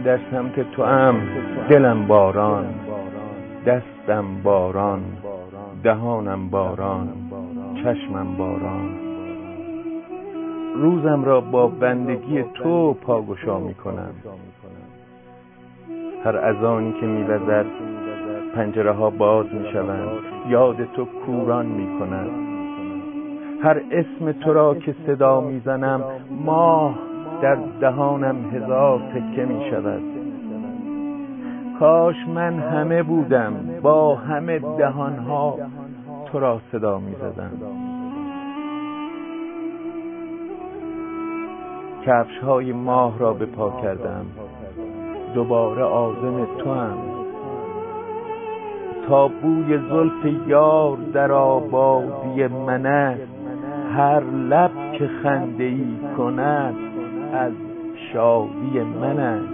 در سمت تو ام، دلم باران، دستم باران، دهانم باران، چشمم باران. روزم را با بندگی تو پاگشا می کنم. هر اذانی که می وزد پنجره ها باز می شوند، یاد تو کوران می کند. هر اسم تو را که صدا می زنم، ماه در دهانم هزار تکه می شود. کاش من همه بودم، با همه دهانها تو را صدا می زدم. کفش های ماه را به پا کردم، دوباره عازم تو هم. تا بوی زلف یار در آبادی من است، هر لب که خنده ای کند از شادی من است.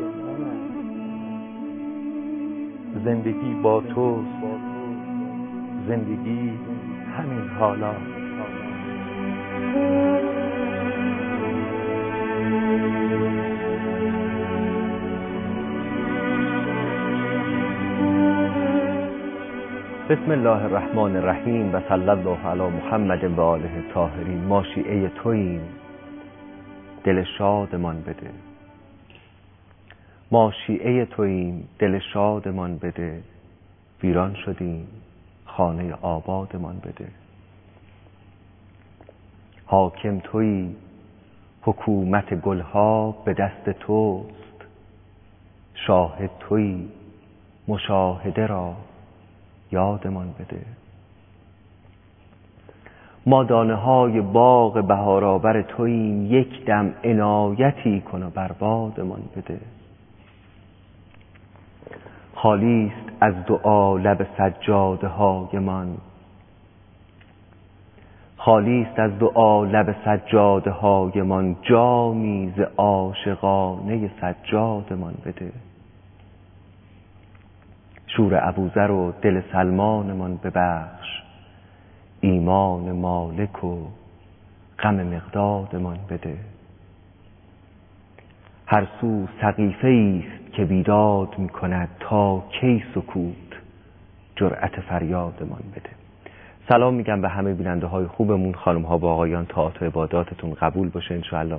زندگی با توست، زندگی همین حالا. بسم الله الرحمن الرحیم و صلی الله علی محمد و آله الطاهرین. ما شیعه توییم، دل شادمان بده. ما شیعه توییم، دل شادمان بده. ویران شدیم، خانه آبادمان بده. حاکم تویی، حکومت گلها به دست توست. شاهد تویی، مشاهده را یادمان بده. ما دانه های باغ بهارآور توییم، یک دم عنایتی کن و بر بادمان بده. خالی است از دعا لب سجاده های من، خالی است از دعا لب سجاده های من. جامی ز عاشقانه سجادمان بده. شور ابوذر و دل سلمانمان ببخش، ایمان مالک و غم مقدادمان بده. هر سو سقیفه است که بیداد می کند، تا کی سکوت جرأت فریادمان بده. سلام میگم به همه بیننده های خوبمون، خانم ها و آقایان. طاعات و عباداتتون قبول باشه انشاءالله.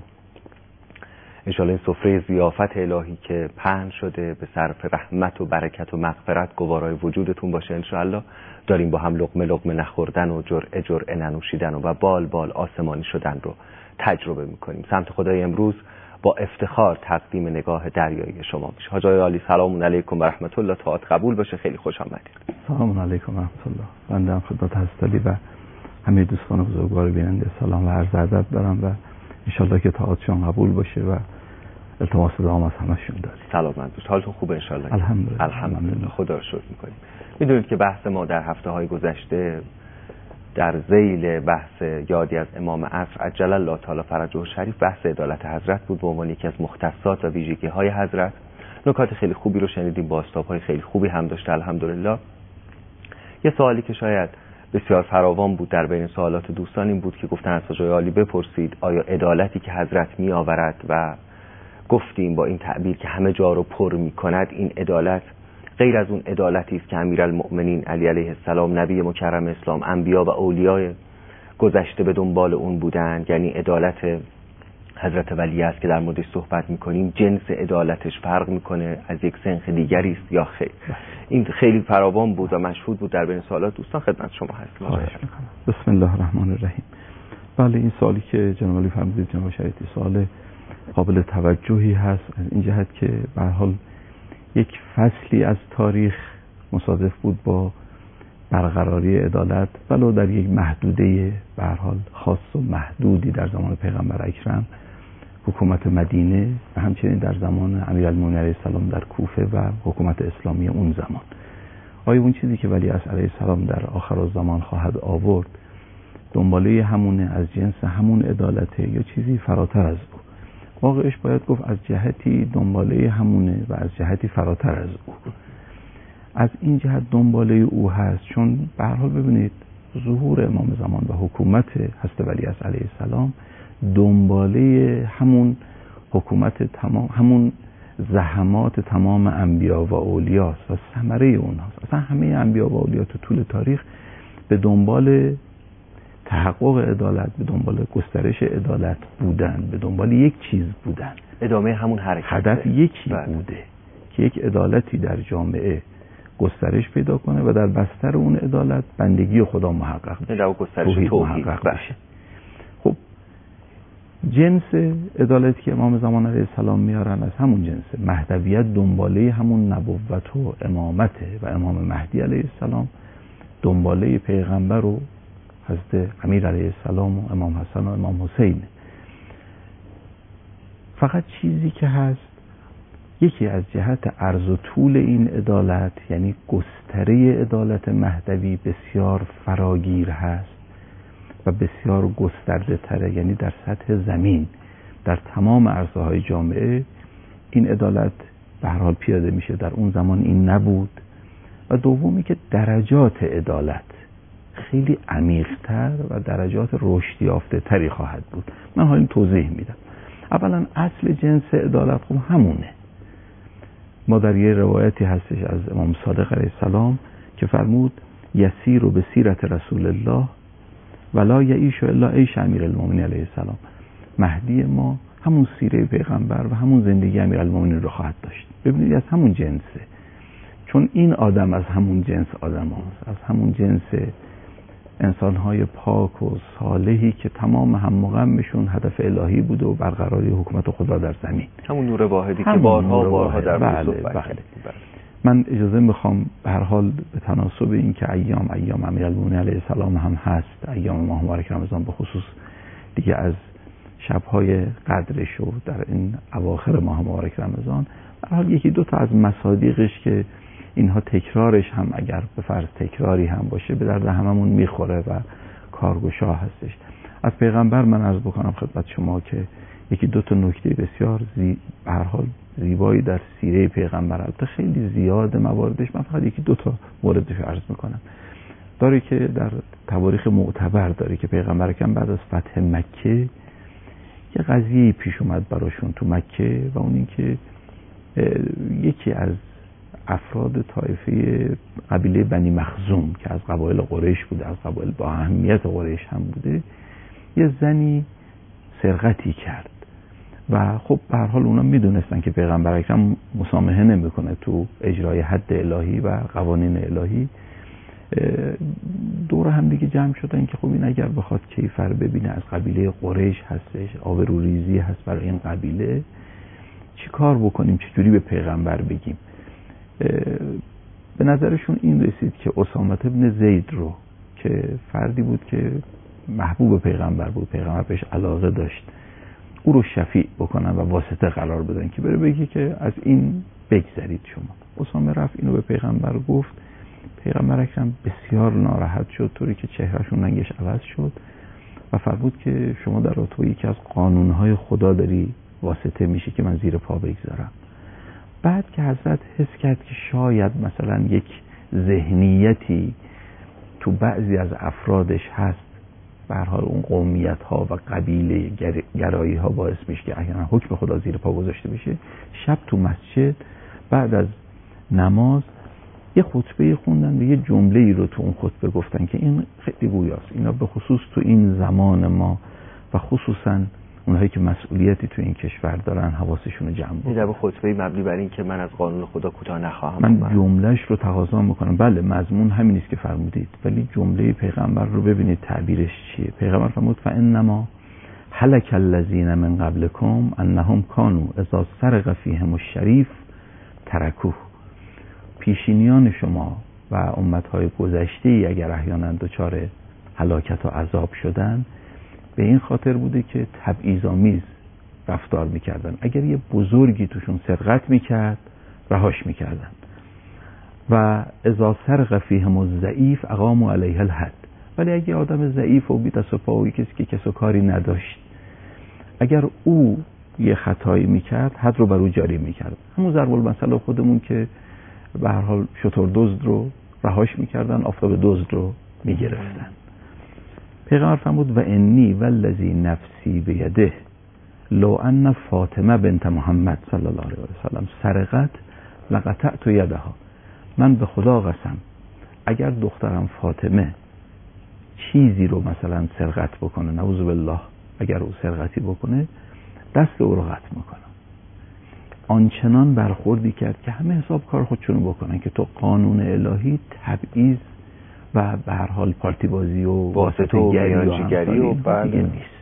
انشاءالله این سفره ضیافت الهی که پهن شده به صرف رحمت و برکت و مغفرت گوارای وجودتون باشه انشاءالله. داریم با هم لقمه لقمه نخوردن و جرعه جرعه ننوشیدن و بال بال آسمانی شدن رو تجربه میکنیم. سمت خدای امروز با افتخار تقدیم نگاه دریایی شما میشه. حاج آقای عالی سلام علیکم و رحمت الله. طاعت قبول باشه. خیلی خوش آمدید. سلام علیکم و رحمت الله. بنده هم خدمت حضرت علی و همه دوستان بزرگوار بیننده سلام و عرض ادب دارم و انشالله که طاعتشون قبول باشه و التماس دعا از همشون داریم. سلامت باشید. حالتون خوبه انشالله؟ الحمدلله. الحمدلله. خدا رو شکر میکنیم. میدونید که بحث ما در هفته‌های گذشته در ذیل بحث یادی از امام عصر عجل الله تعالی فرجه شریف بحث عدالت حضرت بود به عنوان یکی از مختصات و ویژگی‌های حضرت. نکات خیلی خوبی رو شنیدیم، بازتاب‌های خیلی خوبی هم داشته الحمدلله. یه سوالی که شاید بسیار فراوان بود در بین سوالات دوستان این بود که گفتن از حاج عالی بپرسید آیا عدالتی که حضرت می آورد و گفتیم با این تعبیر که همه جا رو پر می کند، این عدالت غیر از اون عدالتی است که امیرالمؤمنین علی علیه السلام نبی مکرم اسلام انبیا و اولیای گذشته به دنبال اون بودند؟ یعنی عدالت حضرت ولی است که در موردش صحبت میکنیم جنس عدالتش فرق میکنه از یک سنخ دیگری است یا خیر؟ این خیلی فراوان بود و مشهود بود در بین سوالات دوستان. خدمت شما هستم. بسم الله الرحمن الرحیم. بله، این سوالی که جناب علی فرمودید جناب شریعتی سوال قابل توجهی هست از این جهت که به هر حال یک فصلی از تاریخ مصادف بود با برقراری عدالت ولو در یک محدوده به هر حال خاص و محدودی در زمان پیغمبر اکرم حکومت مدینه و همچنین در زمان امیرالمومنین علیه السلام در کوفه و حکومت اسلامی اون زمان. آیا اون چیزی که ولی عصر علیه السلام در آخرالزمان خواهد آورد دنباله همونه، از جنس همون عدالته یا چیزی فراتر از او؟ واقعش باید گفت از جهتی دنباله همونه و از جهتی فراتر از او. از این جهت دنباله او هست چون به هر حال ببینید ظهور امام زمان و حکومت حضرت ولی علیه السلام دنباله همون حکومت تمام همون زحمات تمام انبیا و اولیاست و ثمره اونهاست. اصلا همه انبیا و اولیا تو طول تاریخ به دنبال تحقق عدالت، به دنبال گسترش عدالت بودن، به دنبال یک چیز بودن، ادامه همون حرکت، هدف یکی بوده که یک عدالتی در جامعه گسترش پیدا کنه و در بستر اون عدالت بندگی خدا محقق بشه، در گسترش توحید محقق بشه. خب جنس عدالتی که امام زمان علیه السلام میارن از همون جنسه. مهدویت دنباله همون نبوت و امامته و امام مهدی علیه السلام دنباله پیغمبر و حضرت امیر علیه السلام و امام حسن و امام حسین. فقط چیزی که هست، یکی از جهت عرض و طول این عدالت، یعنی گستره عدالت مهدوی بسیار فراگیر هست و بسیار گسترده تره، یعنی در سطح زمین در تمام عرصه‌های جامعه این عدالت به هر حال پیاده میشه. در اون زمان این نبود. و دومی که درجات عدالت خیلی عمیق‌تر و درجات رشد یافته تری خواهد بود. من حالا توضیح میدم. اولا اصل جنس عدالت خب همونه. ما در یه روایتی هستش از امام صادق علیه السلام که فرمود یسیر به سیرت رسول الله ولا یعیش الا عیش امیرالمومنین علیه السلام. مهدی ما همون سیره پیغمبر و همون زندگی امیرالمومنین رو خواهد داشت. ببینید از همون جنسه، چون این آدم از همون جنس آدم هاست، از همون جنس انسان‌های پاک و صالحی که تمام هم غمشون هدف الهی بوده و برقراری حکومت خدا در زمین. همون نور واحدی که بارها در بله. من اجازه میخوام به هر حال به تناسب این که ایام امیرالمومنین علیه السلام هم هست، ایام ماه مبارک رمضان به خصوص دیگه از شب‌های قدرش و در این اواخر ماه مبارک رمضان، به هر حال یکی دو تا از مصادیقش که اینها تکرارش هم اگر به فرض تکراری هم باشه به درد هممون میخوره و کارگشا هستش. از پیغمبر من عرض بکنم خدمت شما که یکی دو تا نکته بسیار به هر حال زیبایی در سیره پیغمبر، البته خیلی زیاد مواردش، من فقط یکی دو تا موردش عرض میکنم. داره که در تواریخ معتبر داره که پیغمبر اکرم بعد از فتح مکه یه قضیه پیش اومد براشون تو مکه و اون این که یکی از افراد طایفه قبیله بنی مخزوم که از قبایل قریش بوده، از قبایل با اهمیت قریش هم بوده، یه زنی سرقتی کرد و خب به هر حال اونا میدونستن که پیغمبر اکرم مسامحه نمیکنه تو اجرای حد الهی و قوانین الهی. دور هم دیگه جمع شدن که خب این اگر بخواد کیفر ببینه از قبیله قریش هستش، آبروریزی هست برای این قبیله، چی کار بکنیم، چجوری به پیغمبر بگیم؟ به نظرشون این رسید که اسامه بن زید رو که فردی بود که محبوب پیغمبر بود، پیغمبر بهش علاقه داشت، او رو شفیع بکنن و واسطه قرار بدن که بره بگی که از این بگذرید شما. اسامه رفت اینو به پیغمبر گفت. پیغمبر اکرم بسیار ناراحت شد، طوری که چهرهشون رنگش عوض شد و فرمود که شما در تو یکی از قانونهای خدا داری واسطه میشه که من زیر پا بگذارم. بعد که حضرت حس کرد که شاید مثلا یک ذهنیتی تو بعضی از افرادش هست، به هر حال اون قومیت ها و قبیله گرایی ها باعث میشه که احیانا حکم خدا زیر پا گذاشته بشه، شب تو مسجد بعد از نماز یه خطبه خوندن و یه جمله‌ای رو تو اون خطبه گفتن که این خیلی گویاست. اینا به خصوص تو این زمان ما و خصوصا اونهایی که مسئولیتی تو این کشور دارن حواسشون رو جمع کنن. این خطبه مبنی بر این که من از قانون خدا کوتاه نخواهم. من جملهش رو تقاضا میکنم. بله مضمون همین است که فرمودید، ولی جمله پیغمبر رو ببینید تعبیرش چیه. پیغمبر فرمود فانما هلك الذين من قبلكم انهم كانوا اذا سرق فيهم الشريف تركوه. پیشینیان شما و امتهای گذشته‌ای اگر احیانا دچار هلاکت و عذاب شدن به این خاطر بوده که تبعیض‌آمیز رفتار میکردن. اگر یه بزرگی توشون سرقت میکرد رهاش میکردن و اذا سرق فیهم الضعیف اقاموا علیه الحد. ولی اگه آدم ضعیف و بی دست و پا و کسی که کس و کاری نداشت، اگر او یه خطایی میکرد حد رو بر او جاری میکرد. همون ضرب المثل خودمون که به هر حال شتر دزد رو رهاش میکردن، آفتاب دزد رو میگرفتن. پیغمبر فرمود و انی والذی نفسی بیده لو ان فاطمه بنت محمد صلی الله علیه و سلم سرقت لقطعت یدها، من به خدا قسم اگر دخترم فاطمه چیزی رو مثلا سرقت بکنه، نعوذ بالله اگر او سرقتی بکنه دست او رو قطع میکنم. آنچنان برخوردی کرد که همه حساب کار خودشونو بکنن که تو قانون الهی تبعیض و به هر حال پارتی بازی و واسطه گری و دیگه نیست.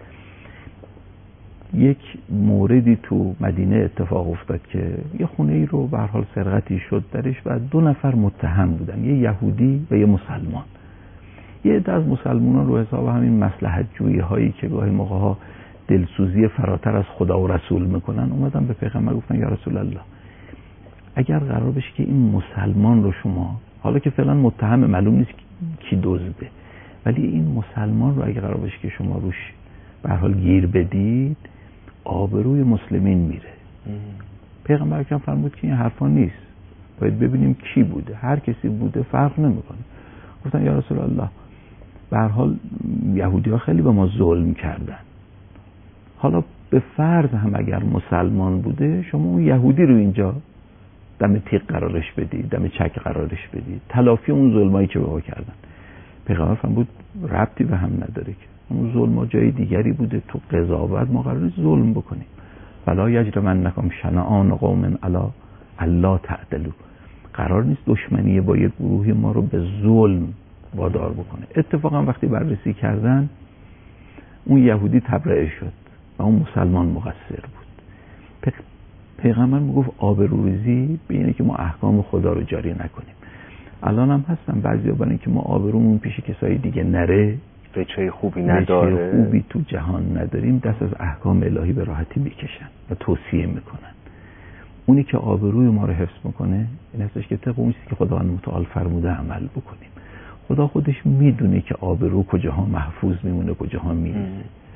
یک موردی تو مدینه اتفاق افتاد که یه خونه ای رو به هر حال سرقتی شد درش و 2 نفر متهم بودن، یه یهودی و یه مسلمان. یه عده از مسلمانان رو حساب همین مصلحت جویی هایی که گاهی موقع ها دلسوزی فراتر از خدا و رسول میکنن اومدن به پیغمبر گفتن یا رسول الله اگر قرار بشه که این مسلمان رو شما، حالا که فعلا متهم معلوم نیست کی دزده، ولی این مسلمان رو اگر قرار بشه که شما روش به هر حال گیر بدید آبروی مسلمین میره. پیغمبر اکرم فرمود که این حرفا نیست، باید ببینیم کی بوده، هر کسی بوده فرق نمیکنه. گفتن یا رسول الله به هر حال یهودی‌ها خیلی به ما ظلم کردن، حالا به فرض هم اگر مسلمان بوده شما اون یهودی رو اینجا دم تیغ قرارش بدید، دم چک قرارش بدید، تلافی اون ظلمایی که به ما کردن. پیغمبر فرمود ربطی به هم نداره که اون ظلم جای دیگری بوده، تو قضاوت ما قراره ظلم بکنیم. فلا یجرمنکم شنآن قوم علی الا تعدلوا، قرار نیست دشمنی با یک گروهی ما رو به ظلم وادار بکنه. اتفاقا وقتی بررسی کردن اون یهودی تبرئه شد و اون مسلمان مقصر بود. پیغمبر میگفت آبروریزی به اینه که ما احکام خدا رو جاری نکنیم. الان هم هستن بعضیا برای اینکه ما آبرومون پیش کسای دیگه نره، چه خوبی نداره، خوبی تو جهان نداریم، دست از احکام الهی به راحتی میکشن و توصیه میکنن. اونی که آبروی ما رو حفظ میکنه این هستش که طبق اون چیزی که خداوند متعال فرموده عمل بکنیم. خدا خودش میدونه که آبرو کجاها محفوظ میمونه کجاها میریزه.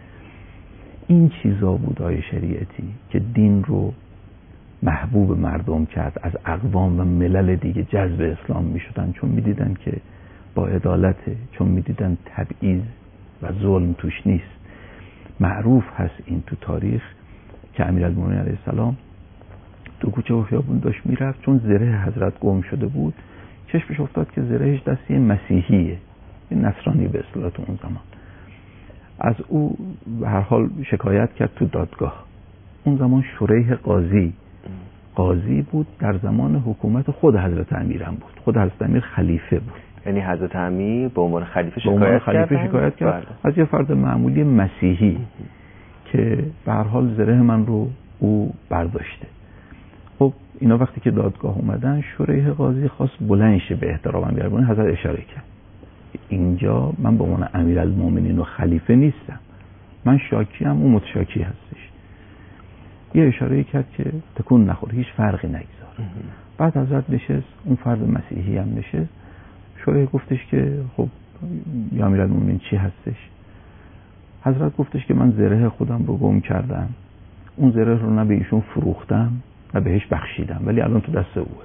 این چیزا بود آیه شریعتی که دین رو محبوب مردم کرد، از اقوام و ملل دیگه جذب اسلام میشدن چون میدیدن که با عدالته، چون میدیدن تبعیض و ظلم توش نیست. معروف هست این تو تاریخ که امیرالمومنین علیه السلام تو کوچه و خیابون داشت میرفت، چون زره حضرت گم شده بود چشمش افتاد که زرهش دستی مسیحیه، این نصرانی به اصطلاح اون زمان. از او به هر حال شکایت کرد تو دادگاه. اون زمان شریح قاضی بود، در زمان حکومت خود حضرت امیرم بود، خود حضرت امیر خلیفه بود. یعنی حضرت امیر به عنوان خلیفه شکایت کرد از یه فرد معمولی مسیحی که به هر حال زره من رو او برداشته. خب اینا وقتی که دادگاه اومدن شریح قاضی خواست بلند شه به احترام امیرالمومنین، حضرت اشاره کرد اینجا من به عنوان امیرالمومنین و خلیفه نیستم، من شاکی ام، اون متشاکی هستش. یه اشاره کرد که تکون نخور، هیچ فرقی نگذار. بعد حضرت نشست، اون فرد مسیحی هم نشست. شریح گفتش که خب یا امیرالمومنین چی هستش؟ حضرت گفتش که من زره خودم رو گم کردم، اون زره رو نه به ایشون فروختم نه بهش بخشیدم، ولی الان تو دست اوه.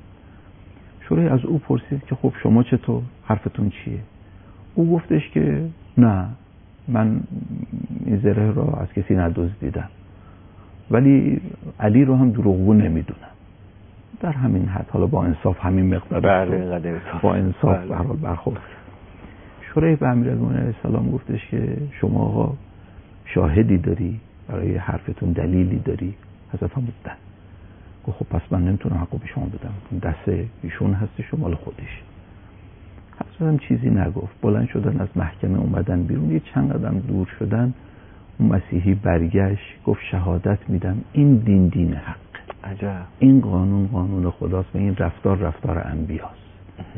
شریح از او پرسید که خب شما چطور، حرفتون چیه؟ او گفتش که نه من این زره رو از کسی ندزدیدم، ولی علی رو هم دروغگو نمیدونم. در همین حد، حالا با انصاف همین مقدار با انصاف به هر حال برخورد. شریح به امیرالمومنین علیه السلام گفتش که شما آقا شاهدی داری برای حرفتون، دلیلی داری؟ حضرت هم بود. گفت خب پس من نمیتونم حقو به شما بدم، دست ایشون هستش و مال خودش. حضرت هم چیزی نگفت، بلند شدن از محکمه اومدن بیرون. یه چند قدم دور شدن اون مسیحی برگشت گفت شهادت میدم این دین حق، عجب، این قانون خداست و این رفتار انبیاست.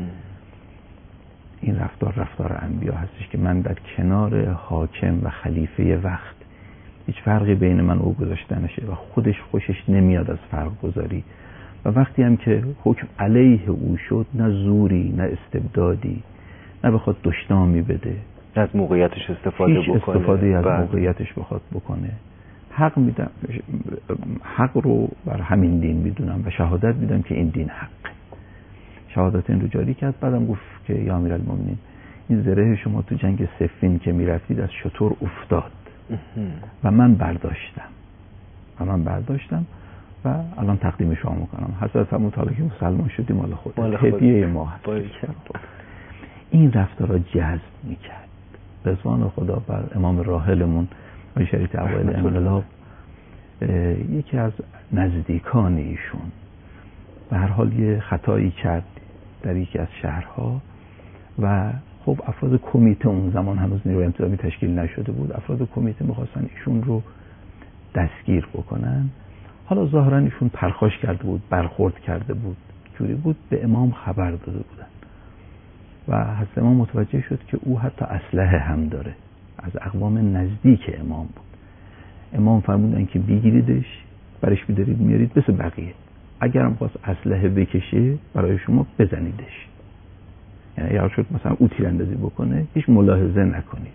این رفتار انبیا هستش که من در کنار حاکم و خلیفه وقت هیچ فرقی بین من و او گذاشته نشه و خودش خوشش نمیاد از فرق گذاری، و وقتی هم که حکم علیه او شد نه زوری نه استبدادی، نه بخواد دشنامی بده، از موقعیتش استفاده از موقعیتش بخواد بکنه. حق میدم، حق رو بر همین دین میدونم و شهادت میدم که این دین حق. شهادت این رو جاری کرد. بعدم گفت که یا امیرالمومنین این زره شما تو جنگ صفین که میرفتید از شتر افتاد، و من برداشتم و الان تقدیم شما میکنم. حضرت فرمود حالا که مسلمان شدیم مال خود هدیه ما هست. این رفتار را جذب میکرد. رضوان خدا بر امام راحلمون آقای شریعت اوایل انقلاب یکی از نزدیکان ایشون به هر حال یه خطایی کرد در یکی از شهرها و خب افراد کمیته، اون زمان هنوز نیروی انتظامی تشکیل نشده بود، افراد کمیته میخواستن ایشون رو دستگیر بکنن. حالا ظاهرا ایشون پرخاش کرده بود، برخورد کرده بود، جوری بود به امام خبر داده بودن و حضرت امام متوجه شد که او حتی اسلحه هم داره، از اقوام نزدیک امام بود. امام فرمودن که بگیریدش، برش بدارید میارید مثل بقیه، اگرم خواست اسلحه بکشه برای شما بزنیدش، یعنی اگر شد مثلا او تیراندازی بکنه هیچ ملاحظه نکنید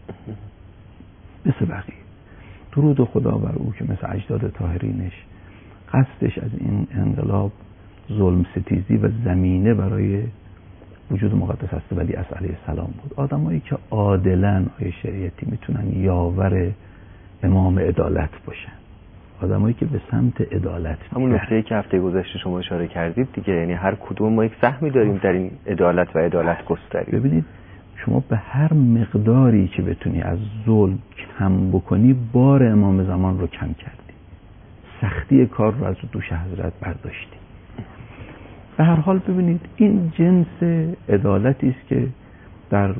مثل بقیه. درود خدا بر او که مثل اجداد طاهرینش قصدش از این انقلاب ظلم ستیزی و زمینه برای وجود مقدس هست ولی از علیه السلام بود. آدمایی که عادلن آیه شریعتی میتونن یاور امام عدالت باشن، آدمایی که به سمت عدالت همون نکته‌ای که هفته گذشته شما اشاره کردید دیگه، یعنی هر کدوم ما یک سهمی داریم در این عدالت و عدالت گستری. ببینید شما به هر مقداری که بتونی از ظلم کم بکنی بار امام زمان رو کم کردی، سختی کار رو از دوش حضرت برداشتی. به هر حال ببینید این جنس عدالتی است که در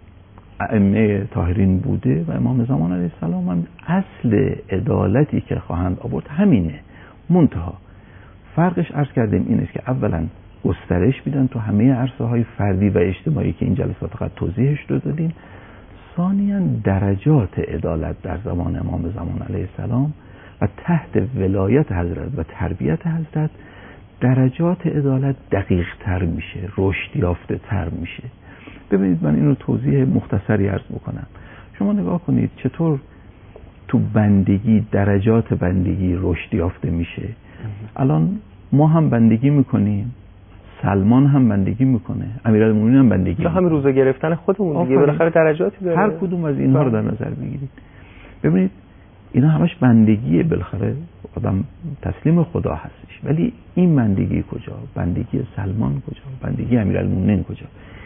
ائمه طاهرین بوده و امام زمان علیه السلام هم اصل عدالتی که خواهند آورد همینه. منتها فرقش عرض کردیم این است که اولا گسترش میدن تو همه عرصه‌های فردی و اجتماعی که این جلسات قد توضیحش رو دادیم. ثانیاً درجات عدالت در زمان امام زمان علیه السلام و تحت ولایت حضرت و تربیت حضرت درجات عدالت دقیق تر میشه، رشد یافته تر میشه. ببینید من اینو توضیح مختصری عرض بکنم. شما نگاه کنید چطور تو بندگی درجات بندگی رشد یافته میشه. الان ما هم بندگی میکنیم، سلمان هم بندگی میکنه، امیرالمومنین هم بندگی میکنه. همین روزه گرفتن خودمون دیگه بالاخره درجاتی داره. هر کدوم از اینها رو در نظر بگیرید. ببینید اینا همش بندگیه، بالاخره آدم تسلیم خدا هستش، ولی این بندگی کجا؟ بندگی سلمان کجا؟ بندگی امیرالمومنین کجا؟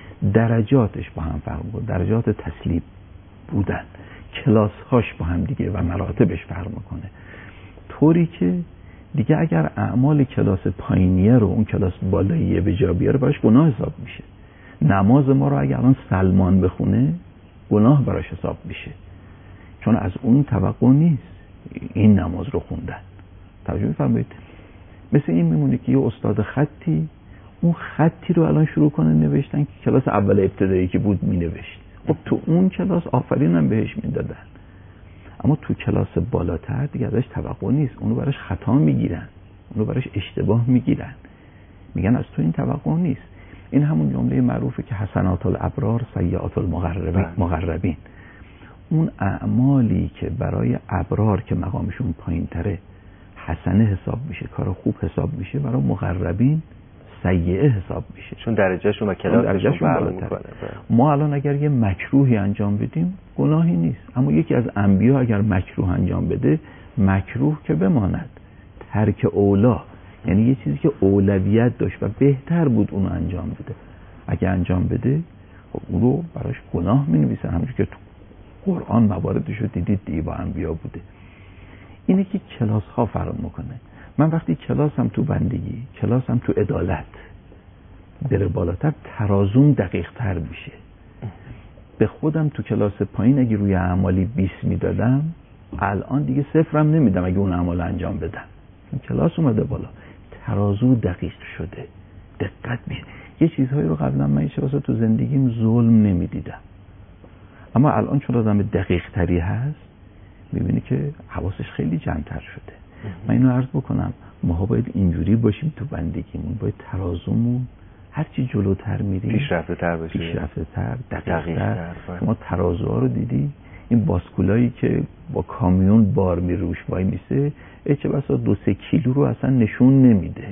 درجاتش با هم فرق میکنه، درجات تسلیم بودن، کلاس‌هاش با هم دیگه و مراتبش فرق میکنه، طوری که دیگه اگر اعمال کلاس پایینیه رو اون کلاس بالاییه به جا بیاره براش گناه حساب میشه. نماز ما رو اگر الان سلمان بخونه گناه براش حساب میشه، چون از اون توقع نیست این نماز رو خوندن. توجه می‌فرمایید؟ مثل این میمونه که یه استاد خطی اون خطی رو الان شروع کنه نوشتن که کلاس اول ابتدایی که بود مینوشت، خب تو اون کلاس آفرین هم بهش میدادن، اما تو کلاس بالاتر دیگه ازش توقع نیست، اونو براش خطا میگیرن، اونو براش اشتباه میگیرن، میگن از تو این توقع نیست. این همون جمله معروفه که حسنات الابرار سیئات المقربین. اون اعمالی که برای ابرار که مقامشون پایین تره حسنه حساب میشه، کار خوب حساب میشه، برای مقربین سیئه حساب میشه، چون درجهشون و کلاسشون بالاتره. ما الان اگر یه مکروهی انجام بدیم گناهی نیست، اما یکی از انبیا اگر مکروه انجام بده مکروه که بماند، ترک اولا، یعنی یه چیزی که اولویت داشت و بهتر بود اونو انجام بده، اگر انجام بده خب اون رو براش گناه مینویسن، همونجور که تو قرآن مواردش رو دیدید دیگه با انبیا بوده. اینه که کلاس ها فرق میکنه. من وقتی کلاسم تو بندگی، کلاسم تو عدالت بره بالاتر، ترازوم دقیق تر میشه. به خودم تو کلاس پایین اگه روی اعمالی 20 میدادم الان دیگه 0 هم نمیدم اگه اون اعمال انجام بدم، کلاس اومده بالا، ترازو دقیق شده، دقت میشه. یه چیزهایی رو قبلا من هیچ واسه تو زندگیم ظلم نمیدیدم، اما الان چون آدم دقیق تری هست میبینی که حواسش خیلی جمع‌تر شده. من اینو عرض بکنم، ما باید اینجوری باشیم تو بندگیمون، باید ترازومون هرچی جلوتر میریم پیشرفته تر بشه، پیشرفته تر، دقیق تر. شما ترازوها رو دیدی؟ این باسکولایی که با کامیون بار می روش وای میسه، چه بسا 2-3 کیلو رو اصلا نشون نمیده،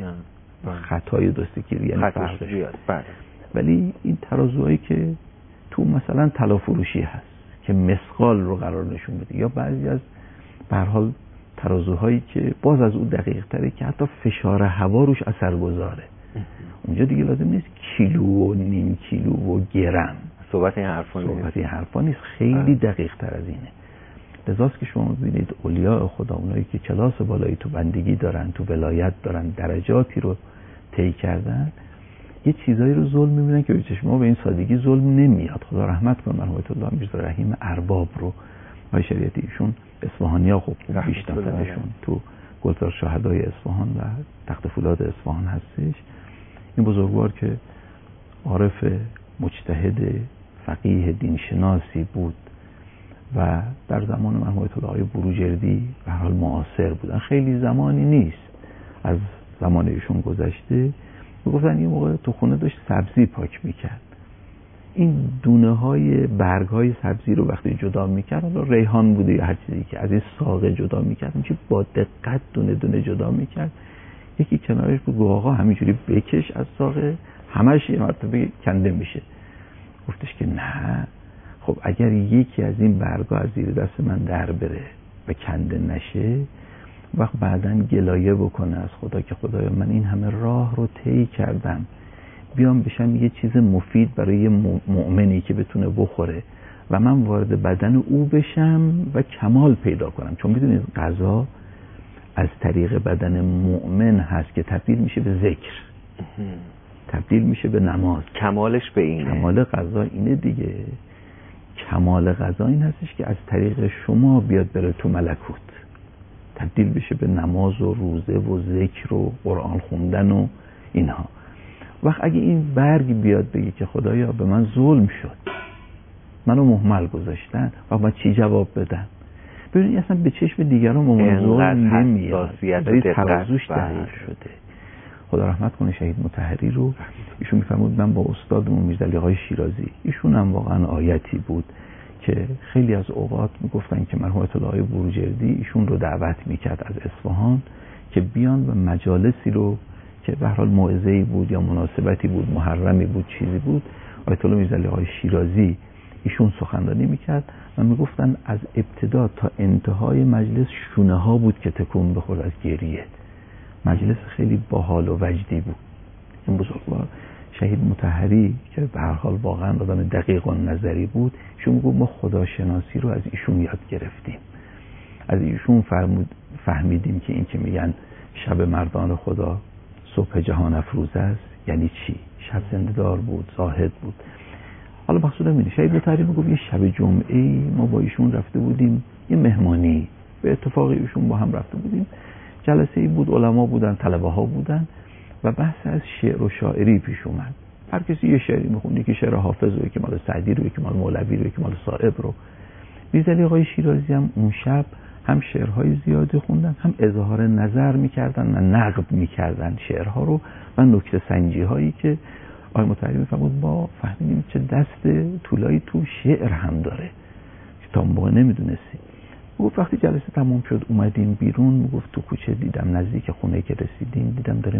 خطای 2-3 کیلو یعنی فرقش. بله. ولی این ترازوهایی که تو مثلا طلا فروشی هست که مثقال رو قرار نشون بده، یا بعضی از به هر حال ترازوهایی که باز از اون دقیق تره که حتی فشار هوا روش اثر گذاره. اونجا دیگه لازم نیست کیلو و نیم کیلو و گرم، صحبت این حرفا نیست، خیلی دقیق تر از اینه. لذاست که شما ببینید اولیاء خدا، اونایی که کلاس بالایی تو بندگی دارن، تو ولایت دارن، درجاتی رو طی کردن، یه چیزایی رو ظلم می‌بینن که به چشم ما به این سادگی ظلم نمیاد. خدا رحمت کنه مرحوم الله میرزا رحیم ارباب رو، آقای شریعتی، ایشون اصفهانی‌ها خوب میشناسنشون، تو گلزار شهدای اصفهان و تخت فولاد اصفهان هستش. این بزرگوار که عارف، مجتهد، فقیه، دینشناسی بود و در زمان مرحوم الله بروجردی به هر حال معاصر بودن، خیلی زمانی نیست از زمان ایشون گذشته. میگفتن یه موقع تو خونه داشت سبزی پاک میکرد، این دونه های برگ های سبزی رو وقتی جدا میکرد، حالا ریحان بوده یا هر چیزی که از این ساقه جدا میکرد، اینجوری با دقت دونه دونه جدا میکرد. یکی کنارش بود، گفت آقا همینجوری بکش از ساقه، همش یه مرتبه کنده میشه. گفتش که نه، خب اگر یکی از این برگا از زیر دست من در بره و کنده نشه، وقت بعدن گلایه بکنه از خدا که خدایا من این همه راه رو طی کردم، بیام بشم یه چیز مفید برای یه مؤمنی که بتونه بخوره و من وارد بدن او بشم و کمال پیدا کنم. چون میدونید غذا از طریق بدن مؤمن هست که تبدیل میشه به ذکر، تبدیل میشه به نماز. کمالش به اینه، کمال غذا اینه دیگه. کمال غذا این هستش که از طریق شما بیاد بره تو ملکوت، تبدیل بشه به نماز و روزه و ذکر و قرآن خوندن و اینها. وقت اگه این برگ بیاد بگه که خدایا به من ظلم شد، منو مهمل گذاشتن، و من چی جواب بدم؟ ببینید اصلا به چشم دیگران ممکن ظلم نمیاد، ولی ترازوش دقیق شده. خدا رحمت کنه شهید مطهری رو، ایشون میفرمود من با استادمون میرزا علی شیرازی، ایشون هم واقعا آیتی بود که خیلی از اوقات میگفتن که مرحوم الله بروجردی ایشون رو دعوت میکرد از اصفهان که بیان و مجالسی رو که به هر حال موعظه‌ای بود یا مناسبتی بود، محرمی بود، چیزی بود، آیت الله میرزا علی شیرازی ایشون سخنرانی میکرد و میگفتن از ابتدا تا انتهای مجلس شونه ها بود که تکون بخورد از گریه. مجلس خیلی باحال و وجدی بود. این بزرگوار شهید مطهری که به هر حال واقعا آدم دقیق و نظری بود، ایشون میگفت ما خداشناسی رو از ایشون یاد گرفتیم، از ایشون فهمیدیم که این که میگن شب مردان خدا صبح جهان افروز است یعنی چی. شب زنده‌دار بود، زاهد بود. حالا مقصودم اینه، شهید مطهری میگفت یه شب جمعه ما با ایشون رفته بودیم یه مهمانی، به اتفاق ایشون با هم رفته بودیم، جلسه ای بود، علما بودن، طلبه ها بودن و بحث از شعر و شاعری پیش اومد. هر کسی یه شعری میخوند، یکی شعر حافظ رو، یکی مال سعدی رو، یکی مال مولوی رو، یکی مال صائب رو. میرزا علی آقای شیرازی هم اون شب هم شعرهای زیادی خوندن، هم اظهار نظر میکردن و نقد میکردن شعرها رو و نکته سنجی هایی که آقای مطهری میفرمود ما فهمیدیم چه دست طولایی تو شعر هم داره که تا موقع نمیدونستیم. گفت وقتی جلسه تموم شد اومدیم بیرون، گفت تو کوچه دیدم نزدیک خونه که رسیدیم دیدم داره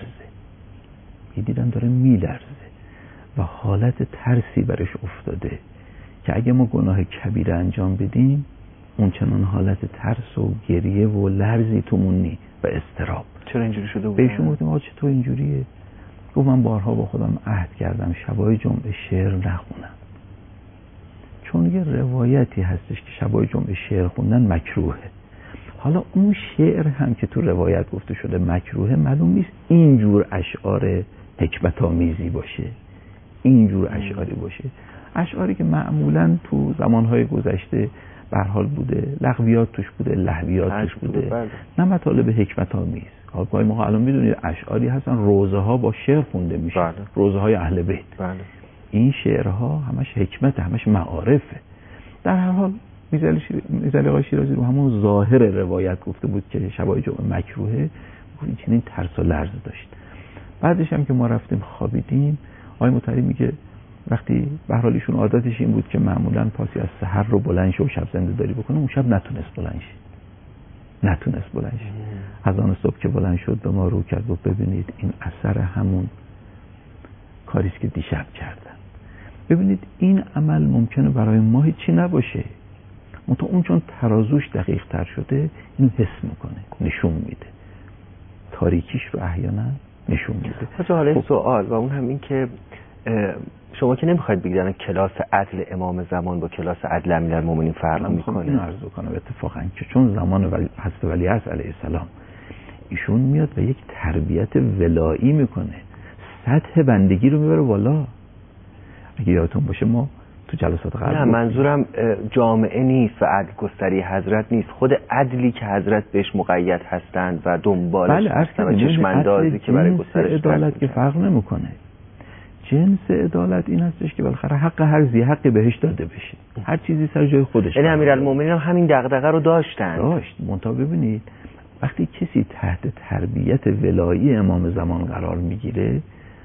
میلرزه و حالت ترسی برش افتاده که اگه ما گناه کبیره انجام بدیم اون چنان حالت ترس و گریه و لرزی تومون نی و اضطراب. چرا اینجوری شده بود؟ بهشون گفتم آقا چطور اینجوریه؟ گفت من بارها با خودم عهد کردم شبای جمعه شعر نخونم، چون یه روایتی هستش که شبای جمعه شعر خوندن مکروهه. حالا اون شعر هم که تو روایت گفته شده مکروهه، معلوم نیست اینجور اشعار حکمت آمیزی باشه، اینجور اشعاری باشه، اشعاری که معمولا تو زمانهای گذشته به هر حال بوده، لغویات توش بوده، لهویات توش بوده، نه مطالب حکمت آمیز. حالا ما الان میدونید اشعاری هستن روزه ها با شعر خونده میشه، روزه های اهل بیت. این شعرها همش حکمت، همش معارفه. در هر حال میرزا علی آقای شیرازی رو همون ظاهر روایت گفته بود که شبای جمعه مکروهه، این چنین ترس و لرز داشت. بعدش هم که ما رفتیم خوابیدیم، آقای مطهری میگه وقتی به هر حال ایشون عادتش این بود که معمولا پاسی از سحر رو بلند شه و شب زنده داری بکنه، اون شب نتونست بلند شه. از آن صبح که بلند شد به ما رو کرد و ببینید این اثر همون کاریست که دیشب کردم. ببینید این عمل ممکنه برای ما هیچی نباشه، منتها اون چون ترازوش دقیق تر شده اینو حس میکنه، نشون میده، تاریکیش رو احیانا نشون میده. حالا این سوال و اون هم این که شما که نمیخواید بگید کلاس عدل امام زمان با کلاس عدل امیرالمومنین فرق میکنه. اینو عرض کنم اتفاقا که چون زمان حضرت ولیعصر علیه السلام ایشون میاد و یک تربیت ولایی میکنه، سطح بندگی رو میبره بالا. اگه یادتون باشه ما تو جلسات قبل نه منظورم جامعه نیست و عدل گستری حضرت نیست، خود عدلی که حضرت بهش مقید هستند و دنبالش هستند و چشماندازی که برای گسترش عدالت که فرق نمیکنه. جنس عدالت این هستش که بالاخره حق هر ذی حقی بهش داده بشه، هر چیزی سر جای خودش. یعنی امیرالمومنین هم همین دغدغه رو داشت. منتها ببینید وقتی کسی تحت تربیت ولایی امام زمان قرار میگیره،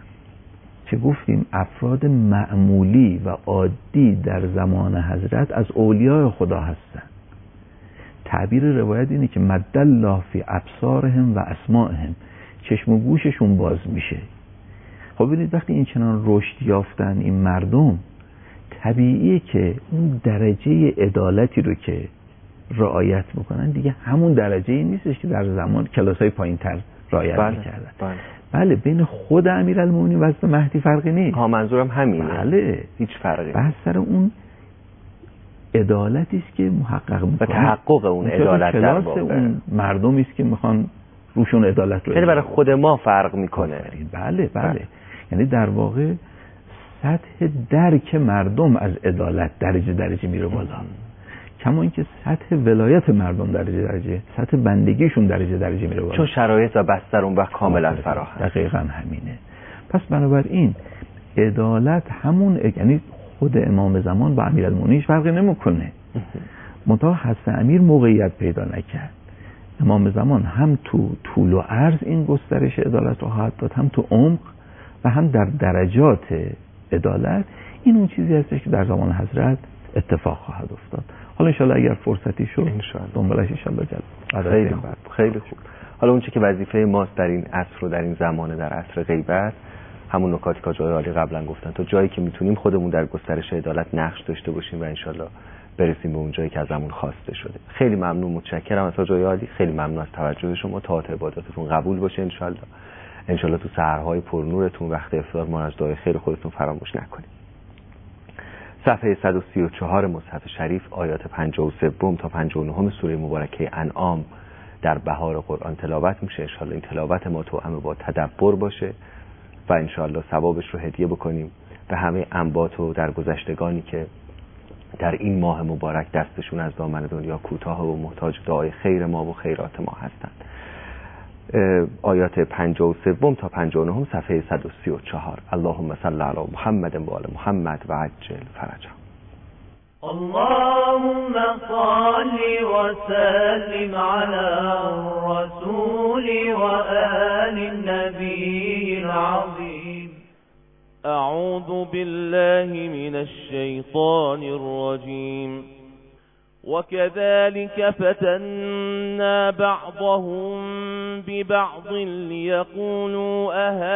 چه گفتیم افراد معمولی و عادی در زمان حضرت از اولیاء خدا هستن. تعبیر روایت اینه که مد الله فی ابصارهم و اسماعهم، چشم و گوششون باز میشه. خب ببینید وقتی این چنان رشد یافتن این مردم، طبیعیه که اون درجه عدالتی رو که رعایت میکنن دیگه همون درجه ای نیستش که در زمان کلاسای پایین‌تر رعایت میکردن. بله بین خود امیرالمومنین و حضرت مهدی فرقی نیست. منظورم همینه. بله هیچ فرقی. بحث سر اون عدالتی است که محقق میکنه و تحقق اون عدالت در واقع اون مردمی است که میخوان روشون عدالت رو. یعنی برای خود ما فرق میکنه. بله. یعنی در واقع سطح درک مردم از عدالت درجه میره بالا، کما اینکه سطح ولایت مردم درجه، سطح بندگیشون درجه میره بالا، چون شرایط و بستر اون وقت کاملا فراهم. دقیقاً همینه. پس بنابراین عدالت همون، یعنی خود امام زمان با امیرالمومنین فرقی نمیکنه، منتها حضرت امیر موقعیت پیدا نکرد. امام زمان هم تو طول و عرض این گسترش عدالت رو خواهد داد، هم تو عمق و هم در درجات عدالت. این اون چیزی هستش که در زمان حضرت اتفاق خواهد افتاد. حالا انشالله اگر فرصتی شد دنبالش انشالله جلد. خیلی خوب. حالا اون چی که وظیفه ماست در این عصر و در این زمانه، در عصر غیبت، همون نکاتی که آقای عالی قبلا گفتن، تا جایی که میتونیم خودمون در گسترش عدالت نقش داشته باشیم و انشالله برسیم به اون جایی که ازمون خواسته شده. خیلی ممنون، متشکرم از آقای عالی، خیلی ممنون از توجه شما. تا عباداتتون قبول باشه انشالله تو سحرهای پرنورتون وقت افطار ما از دعای خیر خودتون فراموش نکنید. صفحه 134 مصحف شریف آیات 53 تا 59 سوره مبارکه انعام در بهار قرآن تلاوت میشه. انشالله این تلاوت ما توأم با تدبر باشه و انشالله ثوابش رو هدیه بکنیم به همه انبات و درگذشتگانی که در این ماه مبارک دستشون از دامن دنیا کوتاه و محتاج دعای خیر ما و خیرات ما هستند. آیات 53 تا 59 صفحه 134. اللهم صل علی محمد و آل محمد و عجل فرجهم. اللهم صل وسلم على الرسول وآل النبي العظيم. أعوذ بالله من الشيطان الرجيم. وكذلك فتنا بعضهم ببعض ليقولوا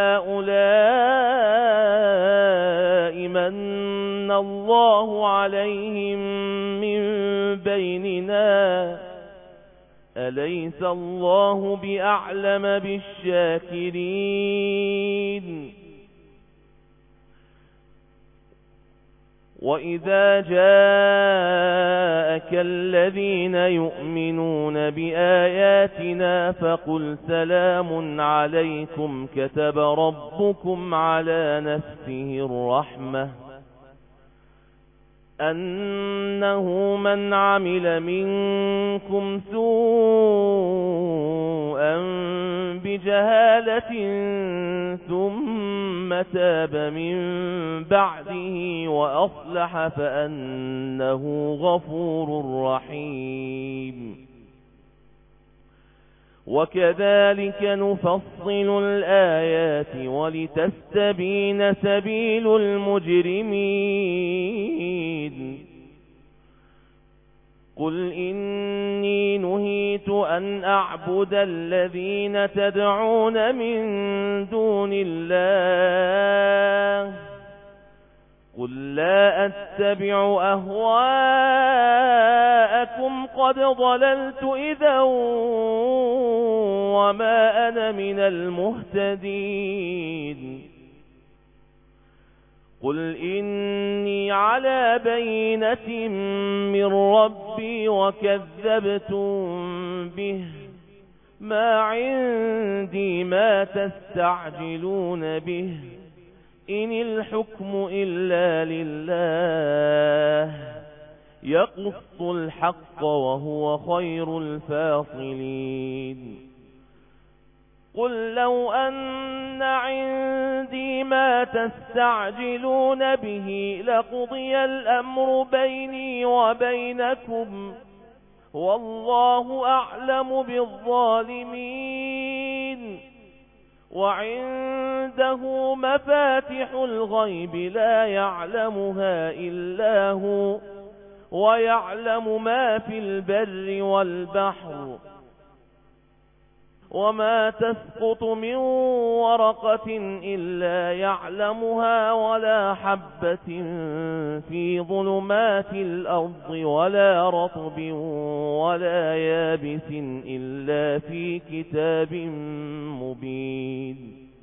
أهؤلاء من الله عليهم من بيننا أليس الله بأعلم بالشاكرين. وإذا جاءك الذين يؤمنون بآياتنا فقل سلام عليكم كتب ربكم على نفسه الرحمة أنه من عمل منكم سوءا بجهالة ثم تاب من بعده وأصلح فأنه غفور رحيم. وكذلك نفصل الآيات ولتستبين سبيل المجرمين. قل إني نهيت أن أعبد الذين تدعون من دون الله قل لا أتبع أهواءكم قد ضللت إذا وما أنا من المهتدين قل إني على بينة من ربي وكذبتم به ما عندي ما تستعجلون به إن الحكم إلا لله يقص الحق وهو خير الفاصلين قل لو أن عندي ما تستعجلون به لقضي الأمر بيني وبينكم والله أعلم بالظالمين وعنده مفاتح الغيب لا يعلمها إلا هو ويعلم ما في البر والبحر وما تسقط من ورقة إلا يعلمها ولا حبة في ظلمات الأرض ولا رطب ولا يابس إلا في كتاب مبين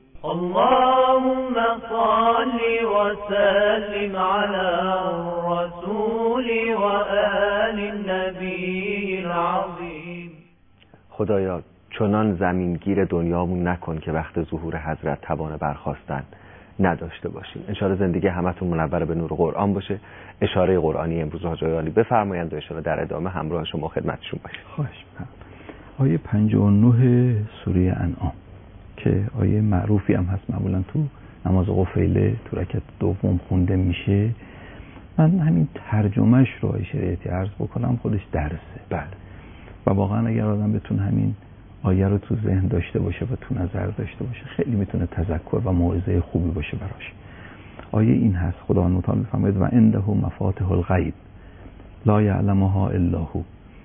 اللهم صل وسلم على الرسول وآل النبي العظيم. خدایا چنان زمینگیر دنیامون نکن که وقت ظهور حضرت توان برخاستن نداشته باشیم. انشاءالله زندگی همتون منور به نور قرآن باشه. اشاره قرآنی امروز حاج عالی بفرمایند و انشاءالله در ادامه همراه شما خدمتشون باشه. خواهش می‌کنم. آیه 59 سوره انعام که آیه معروفی هم هست، معمولا تو نماز قفیله تو رکعت دوم خونده میشه. من همین ترجمهش رو آیه شریعتی عرض بکنم، خودش درسه. بله. و واقعا اگر آدم بتونه همین آیه رو تو ذهن داشته باشه و تو نظر داشته باشه، خیلی میتونه تذکر و موعظه خوبی باشه براش. آیه این هست، خداوند متعال میفرماید و عنده مفاتح الغیب لا یعلمها الا هو.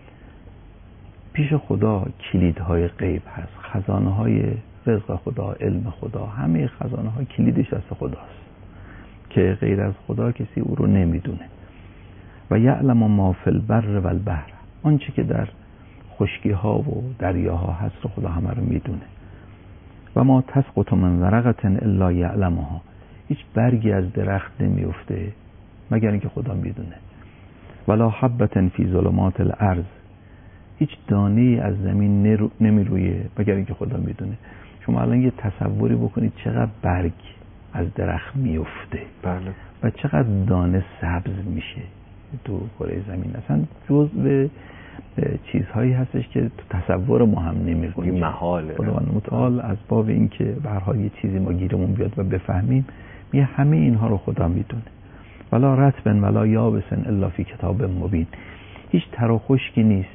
پیش خدا کلیدهای غیب هست، خزانه‌های رزق خدا، علم خدا، همه خزانه‌ها کلیدش دست خداست که غیر از خدا کسی او رو نمیدونه. و یعلم ما فی البر و البحر، آنچه که در خشکی ها و دریاها هست رو خدا همه رو میدونه. و ما تسقط من ورقة الا یعلمها، هیچ برگی از درخت نمیفته مگر اینکه خدا میدونه. ولا حبة فی ظلمات الارض، هیچ دانه‌ای از زمین نمیرویه مگر اینکه خدا میدونه. شما الان یه تصوری بکنید چقدر برگ از درخت میفته. بله. و چقدر دانه سبز میشه تو کره زمین. اصلا جزء چیزهایی هستش که تو تصور ما هم نمی‌کنیم. این محاله. خداوند متعال از باب این که به هر حال یه چیزی ما گیرمون بیاد و بفهمیم، میگه همه اینها رو خدا میدونه. ولا رطب ولا یابس الا فی کتاب مبین، هیچ تر و خشکی نیست،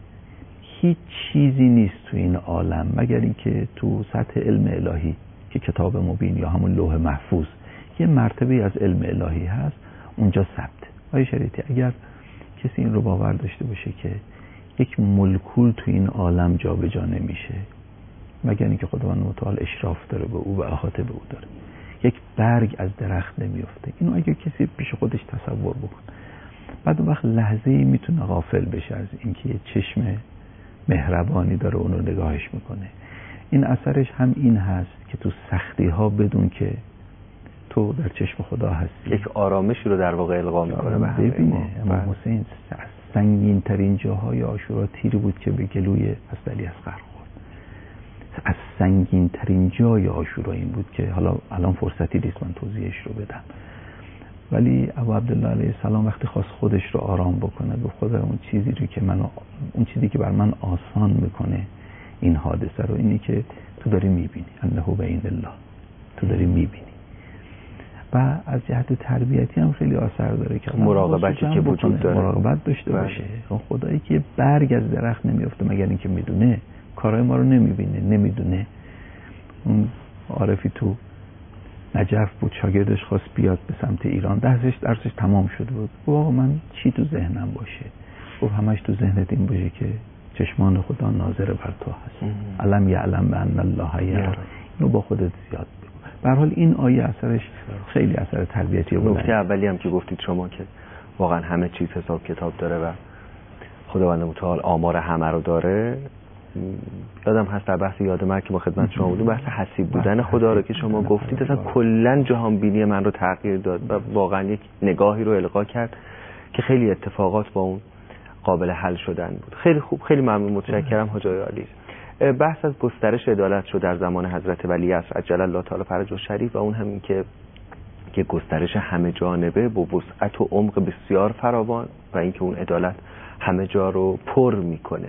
هیچ چیزی نیست تو این عالم مگر اینکه تو سطح علم الهی که کتاب مبین یا همون لوح محفوظ یه مرتبه از علم الهی هست، اونجا ثبت. آیه شریعتی اگر کسی این رو باور داشته باشه که یک مولکول تو این عالم جا به جا نمیشه مگر اینکه خداوند متعال اشراف داره به او و احاطه به او داره، یک برگ از درخت نمیفته، اینو اگر کسی پیش خودش تصور بکن، بعد اون وقت لحظه‌ای میتونه غافل بشه از اینکه یه چشم مهربانی داره اونو نگاهش میکنه. این اثرش هم این هست که تو سختی ها بدون که تو در چشم خدا هستی، یک آرامشی رو در واقع القا میکنه به همه ببینه. امام حسین سنگین ترین جاهای عاشورا تیری بود که به گلوی حضرت علی اصغر خورد. از سنگین ترین جای عاشورا این بود که حالا الان فرصتی نیست من توضیحش رو بدم، ولی ابو عبدالله علیه السلام وقتی خواست خودش رو آرام بکنه، به خدا اون چیزی که بر من آسان میکنه این حادثه رو اینی که تو داری میبینی، انه بین الله، تو داری میبینی. و از جهت تربیتی هم خیلی اثر داره که مراقبتی که وجود داره، مراقبت داشته باشه. خدایی که برگ از درخت نمیفته مگر اینکه میدونه، کارهای ما رو نمیدونه. اون عارفی تو نجف بود، شاگردش خواست بیاد به سمت ایران، درسش تمام شده بود. گفت من چی تو ذهنم باشه؟ گفت همش تو ذهنت این باشه که چشمان خدا ناظر بر تو هست. علم یعلم بان الله یرا. اینو با خودت زیاد بگو. به هر حال این آیه اثرش خیلی اثر تربیتی بود. نکته اولی هم که گفتید شما که واقعا همه چیز حساب کتاب داره و خداوند متعال آمار همه رو داره. یادم هست در بحث یاد مرگ که با خدمت شما بودیم، بحث حسیب بودن خدا رو که شما گفتید اصلا کلا جهان بینی من رو تغییر داد و واقعا یک نگاهی رو القا کرد که خیلی اتفاقات با اون قابل حل شدن بود. خیلی خوب، خیلی ممنون، متشکرم حاجی عالی. بحث از گسترش عدالت شد در زمان حضرت ولیعصر عجل الله تعالی فرجه الشریف و اون همین که گسترش همه جانبه با وسعت و عمق بسیار فراوان و اینکه اون عدالت همه جا رو پر میکنه.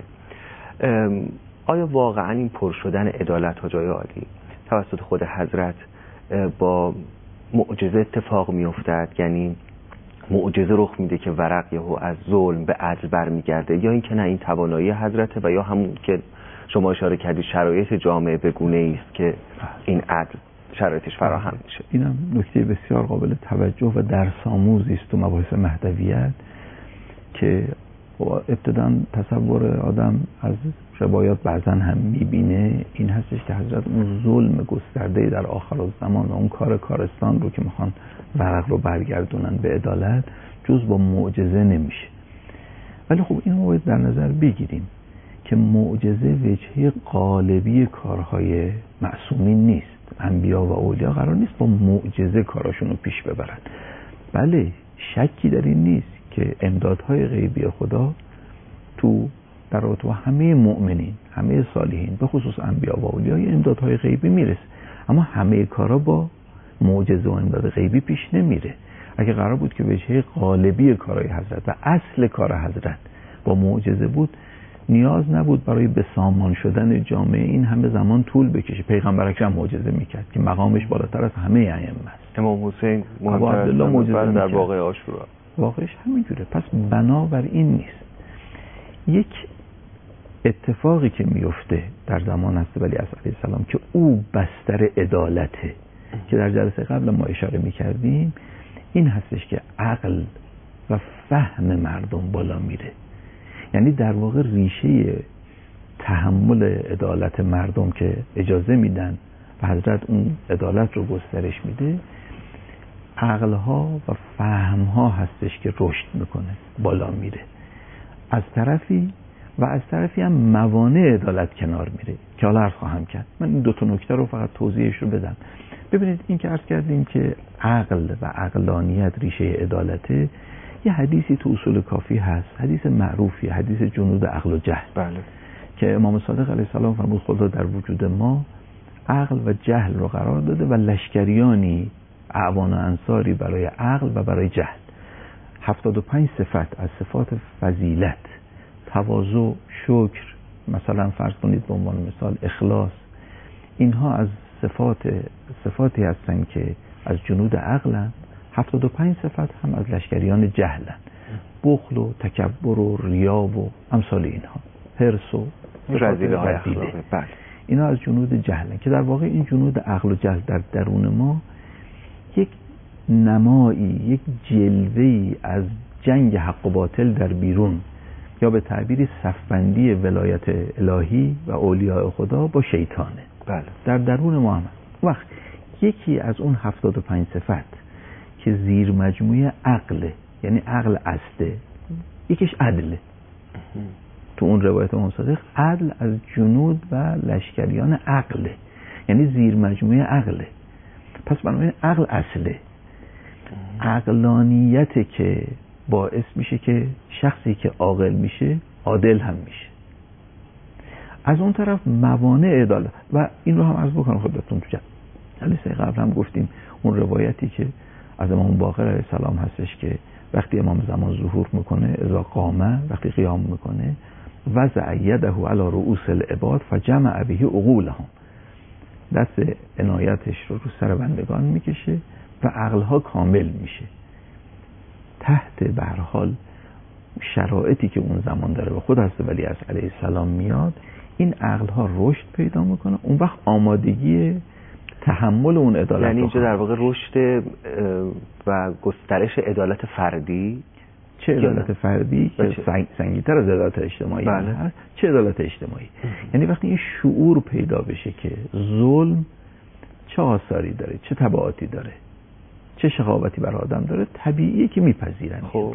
آیا واقعا این پر شدن عدالت حاجی عالی توسط خود حضرت با معجزه اتفاق میافتد؟ یعنی معجزه رخ میده که ورق یهو از ظلم به عدل برمیگرده، یا اینکه نه این توانایی حضرته و یا همون که شما اشاره کردید شرایط جامعه به گونه‌ای است که این عدل شرایطش فراهم میشه؟ اینم نکته بسیار قابل توجه و درس آموزی است تو مباحث مهدویت که ابتداً تصور آدم از روایات بعضا هم میبینه این هستش که حضرت اون ظلم گسترده در آخرالزمان و اون کارستان رو که میخوان ورق رو برگردونن به عدالت جز با معجزه نمیشه. ولی خب اینو باید در نظر بگیریم که معجزه وجهه غالبی کارهای معصومین نیست. انبیا و اولیا قرار نیست با معجزه کاراشون رو پیش ببرن. بله، شکی در این نیست که امدادهای غیبی خدا در رابطه با همه مؤمنین، همه صالحین، به خصوص انبیا و اولیا امدادهای غیبی میرسه، اما همه کارا با معجزه و امداد غیبی پیش نمیره. اگه قرار بود که وجهه غالبی کارهای حضرت و اصل کار حضرت با معجزه بود، نیاز نبود برای به سامان شدن جامعه این همه زمان طول بکشه. پیغمبر اکرم معجزه میکرد که مقامش بالاتر از همه ائمه است. امام حسین عبدالله معجزه در واقع عاشورا واقعش همینجوره. پس بنابر این نیست. یک اتفاقی که میفته در زمان حضرت ولیعصر علیه السلام که او بستر عدالته که در جلسه قبل ما اشاره میکردیم، این هستش که عقل و فهم مردم بالا میره. یعنی در واقع ریشه تحمل عدالت مردم که اجازه میدن و حضرت اون عدالت رو گسترش میده، عقلها و فهمها هستش که رشد میکنه، بالا میره از طرفی، و از طرفی هم موانع عدالت کنار میره که حالا عرض خواهم کرد. من این دو تا نکته رو فقط توضیحش رو بدم. ببینید، این که عرض کردیم که عقل و عقلانیت ریشه عدالته، یه حدیثی تو اصول کافی هست، حدیث معروفی، حدیث جنود عقل و جهل. بله. که امام صادق علیه السلام فرمود خدا در وجود ما عقل و جهل رو قرار داده و لشکریانی اعوان و انصاری برای عقل و برای جهل. 75 صفت از صفات فضیلت، تواضع، شکر، مثلا فرض کنید به عنوان مثال اخلاص، اینها از صفاتی هستن که از جنود عقلن. 75 صفت هم از لشکریان جهلن، بخل و تکبر و ریا و امثال اینها، حرص و رذیله‌های اخلاقی، اینا از جنود جهلن که در واقع این جنود عقل و جهل در درون ما یک نمایی، یک جلوه‌ای از جنگ حق و باطل در بیرون، یا به تعبیری صفبندی ولایت الهی و اولیاء خدا با شیطانه. بله. در درون ما هم وقت یکی از اون 75 صفت که زیر مجموعه عقله، یعنی عقل اصله، یکیش عدله. تو اون روایت امام صادق عدل از جنود و لشکریان عقله، یعنی زیر مجموعه عقله. پس بنابراین عقل اصله، عقلانیت که باعث میشه که شخصی که عاقل میشه عادل هم میشه. از اون طرف موانع عدالت، و این رو هم عرض بکنم خدمتتون، تو جلسه قبل هم گفتیم اون روایتی که از امام باقر علیه السلام هستش که وقتی امام زمان ظهور میکنه، اذا قامه، وقتی قیام میکنه، وضع یده علی رؤوس العباد فجمع به عقولهم، دست عنایتش رو سر بندگان میکشه و عقلها کامل میشه. تحت به هر حال شرایطی که اون زمان داره و خود حضرت ولیعصر علیه السلام میاد، این عقلها رشد پیدا میکنه. اون وقت آمادگی تحمل اون عدالت، یعنی اینجا در واقع رشد و گسترش عدالت فردی، چه عدالت فردی که سنگین‌تر از عدالت اجتماعی هست، چه عدالت اجتماعی. یعنی وقتی این شعور پیدا بشه که ظلم چه آثاری داره، چه تبعاتی داره، چه شقاوتی بر آدم داره، طبیعیه که میپذیرن. خب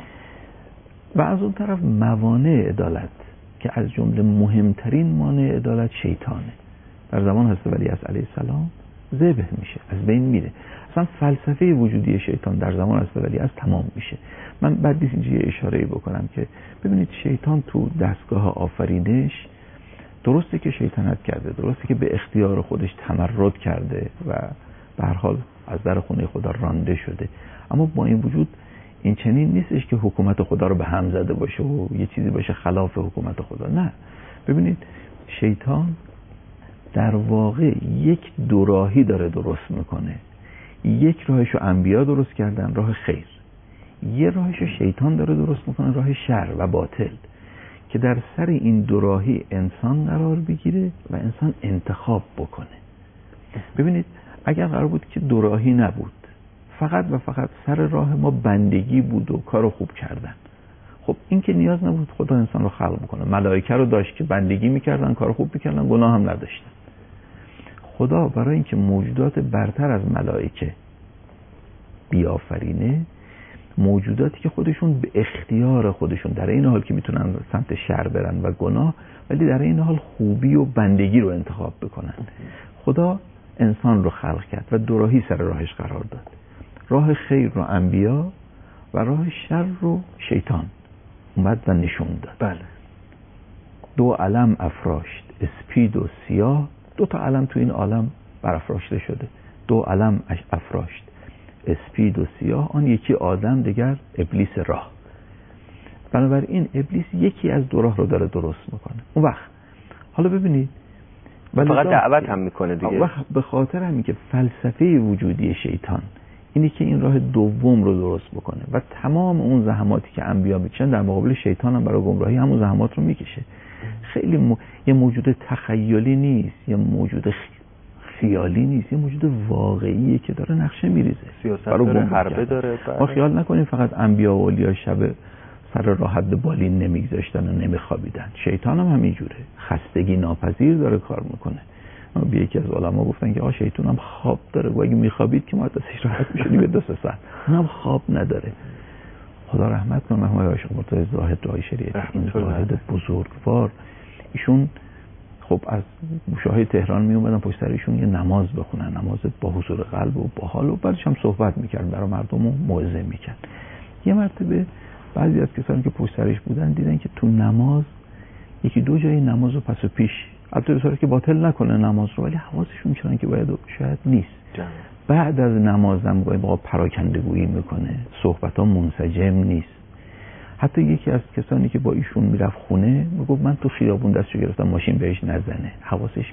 و از اون طرف موانع عدالت که از جمله مهمترین مانع عدالت شیطانه، در زمان حضرت ولیعصر علیه السلام ذبح میشه، از بین میره. اصلا فلسفه وجودی شیطان در زمان حضرت ولیعصر تمام میشه. من بعد نیست اینجا یه اشاره‌ای بکنم که ببینید شیطان تو دستگاه آفرینش درسته که شیطنت کرده، درسته که به اختیار خودش تمرد کرده و به هر حال از در خونه خدا رانده شده، اما با این وجود این چنین نیستش که حکومت خدا رو به هم زده باشه و یه چیزی باشه خلاف حکومت خدا. نه، ببینید شیطان در واقع یک دوراهی داره درست میکنه. یک راهشو انبیا درست کردن، راه خیر. یه راهشو شیطان داره درست میکنه، راه شر و باطل، که در سر این دوراهی انسان قرار بگیره و انسان انتخاب بکنه. ببینید اگر قرار بود که دوراهی نبود، فقط و فقط سر راه ما بندگی بود و کارو خوب کردن، خب این که نیاز نبود خدا انسان رو خلق بکنه. ملائکه رو داشت که بندگی میکردن، کارو خوب میکردن، گناه هم نداشتن. خدا برای اینکه موجودات برتر از ملائکه بیافرینه، موجوداتی که خودشون به اختیار خودشون در این حال که میتونن سمت شر برن و گناه، ولی در این حال خوبی و بندگی رو انتخاب بکنن، خدا انسان رو خلق کرد و دوراهی سر راهش قرار داد. راه خیر رو انبیا و راه شر رو شیطان اومد و نشون داد. بله. دو علم افراشت، اسپید و سیاه. دو تا علم تو این عالم برافراشته شده. دو علم افراشت، اسپید و سیاه. آن یکی آدم، دیگر ابلیس راه. بنابراین ابلیس یکی از دو راه رو داره درست میکنه. اون وقت حالا ببینید فقط دعوت هم میکنه دیگه. وقت به خاطر همین که فلسفه وجودی شیطان اینی که این راه دوم رو درست بکنه و تمام اون زحماتی که انبیا میکشن در مقابل شیطان هم برای گمراهی همون زحمات رو میکشه. خیلی یه موجود تخیلی نیست، یه موجود خیالی نیست، یه موجود واقعیه که داره نقشه میریزه، سیاست داره، حربه داره. ما خیال نکنیم فقط انبیا و اولیا شب سر راه حد بالین نمیگذاشتن و نمیخوابیدن. شیطان هم همینجوره، خستگی ناپذیر داره کار میکنه. به یکی از علما گفتن که شیطان هم خواب داره و اگه میخوابید که ما دستش راحت میشدیم به 2 ساعت. اونم خواب نداره. خدا رحمت کنه مرحوم آقای مرتضی زاهد دعای شریعتی، این زاهد بزرگوار، ایشون خب از موشاهای تهران می اومدن پشت سر ایشون یه نماز بخونن، نماز با حضور قلب و با حال، و بعدش هم صحبت میکرد، برای مردم رو موعظه میکرد. یه مرتبه بعضی از کسانی که پشت سرش بودن دیدن که تو نماز یکی دو جای نماز رو پس و پیش، البته به صورتی که باطل نکنه نماز رو، ولی حواسشون چنان که باید شاید نیست. بعد از نماز هم با پراکندگویی میکنه، صحبت ها منسجم نیست. حتی یکی از کسانی که با ایشون میرفت خونه میگفت من تو خیابون دستشو گرفتم ماشین بهش نزنه، حواسش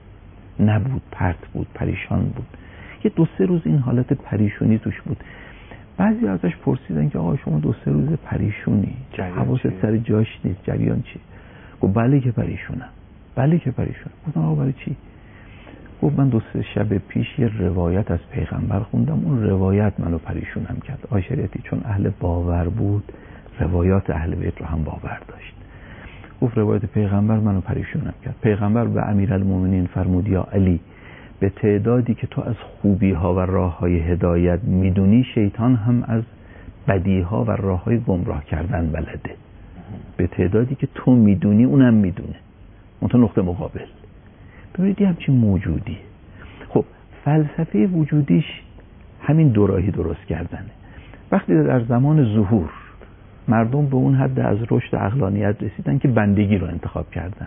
نبود، پرت بود، پریشان بود. یه 2-3 روز این حالت پریشونی توش بود. بعضی ازش پرسیدن که آقا شما 2-3 روز پریشونی، حواست سر جاش نیست، جریان چی؟ گفت بله که پریشونم، بله که پریشونم. گفتم آقا برای چی؟ گفت من 2-3 شب پیش یه روایت از پیغمبر خوندم، اون روایت منو پریشونم کرد. آقای شریعتی چون اهل باور بود، روایات اهل بیت رو هم باور داشت. گفت روایت پیغمبر منو پریشونم کرد. پیغمبر به امیرالمومنین فرمود یا علی، به تعدادی که تو از خوبی ها و راه های هدایت میدونی، شیطان هم از بدی ها و راه های گمراه کردن بلده. به تعدادی که تو میدونی اونم میدونه، اون تو نقطه مقابل. ببینید یه همچین موجودی. خب فلسفه وجودیش همین دوراهی درست کردنه. وقتی در زمان ظهور مردم به اون حد از رشد عقلانیت رسیدن که بندگی رو انتخاب کردن،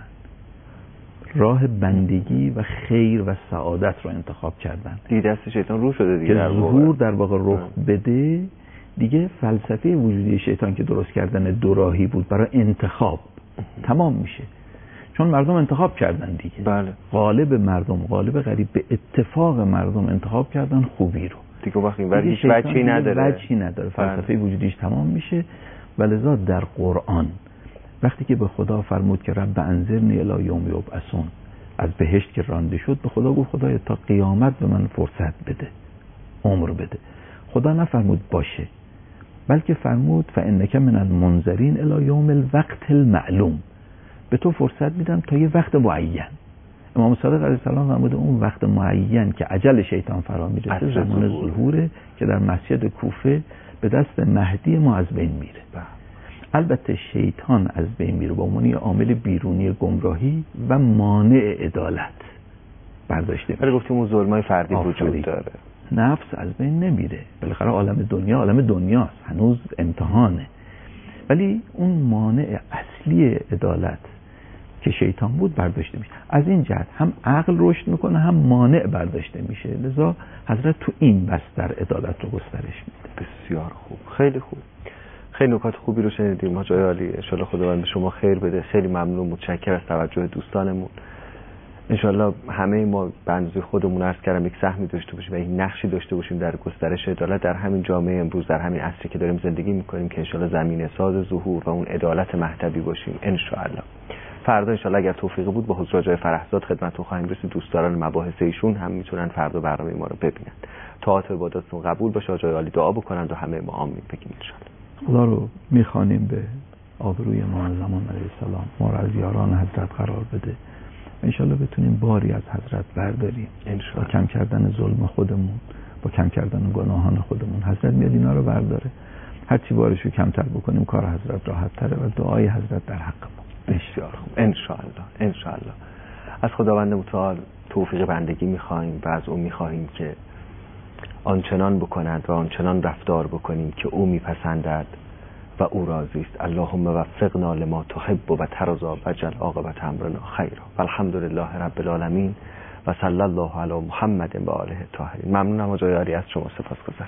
راه بندگی و خیر و سعادت رو انتخاب کردن، دیگه دست شیطان رو شده دیگه، که ظهور در واقع رخ بده. دیگه فلسفه وجودی شیطان که درست کردن دوراهی بود برای انتخاب تمام میشه، چون مردم انتخاب کردن دیگه. بله. غالب مردم، غالب غریب، به اتفاق مردم انتخاب کردن خوبی رو دیگه. وقتی ولی هیچ وجهی نداره، فلسفه وجودیش تمام میشه. ولذا در قرآن وقتی که به خدا فرمود که رب انظرنی الی یوم یبعثون، از بهشت که رانده شد، به خدا گفت خدایا تا قیامت به من فرصت بده، عمر بده. خدا نفرمود باشه، بلکه فرمود فانک من المنذرین الی یوم الوقت المعلوم، به تو فرصت میدم تا یه وقت معین. امام صادق علیه السلام فرموده اون وقت معین که اجل شیطان فرا میرسه زمان ظهوره که در مسجد کوفه به دست مهدی ما از بین میره. البته شیطان از بین میره به عنوان عامل بیرونی گمراهی و مانع عدالت برداشته میشه. ولی گفتیم اون ظلمای فردی وجود داره. نفس از بین نمیره، بالاخره عالم دنیاست، هنوز امتحانه. ولی اون مانع اصلی عدالت که شیطان بود برداشته میشه. از این جهت هم عقل رشد میکنه هم مانع برداشته میشه. لذا حضرت تو این بستر عدالت رو گسترش میده. بسیار خوب، خیلی خوب، خیلی نکات خوبی رو شنیدیم. حاج عالی، ان شاءالله خداوند به شما خیر بده. خیلی ممنون، متشکرم از توجه دوستانمون. ان شاءالله همه ما به اندازه خودمون عرض کردم یک سهمی داشته باشیم و یک نقشی داشته باشیم در گسترش عدالت در همین جامعه امروز، در همین عصری که داریم زندگی میکنیم، که ان شاءالله زمینه ساز ظهور و اون عدالت مهدوی باشیم ان شاءالله. فردا ان شاءالله اگر توفیق بود با حضور آقای فرحزاد خدمتتون خواهیم رسید. دوستداران مباحث ایشون هم میتونن فردا برنامه ما رو ببینن. طاعت و عبادتتون قبول باشه. آقای عالی دعا بکنند و همه ما آمین بگیم ان شاءالله. خدا رو میخوانیم به آبروی امام زمان علیه السلام ما را از یاران حضرت قرار بده. انشالله بتونیم باری از حضرت برداریم با کم کردن ظلم خودمون، با کم کردن گناهان خودمون. حضرت میاد اینا رو برداره. هرچی بارشو کمتر بکنیم کار حضرت راحت تره و دعای حضرت در حق ما. بسیار خوب، انشاءالله. از خداوند متعال توفیق بندگی میخواهیم و از او میخواهیم که آنچنان بکند و آنچنان رفتار بکنیم که او میپسندد و او راضی است. اللهم وفقنا لما تحب و ترضى وجعل عاقبت امرنا خیرا والحمدلله رب العالمین و صلی الله علی محمد و آله الطاهرین. ممنونم حاج عالی، از شما سپاسگزارم.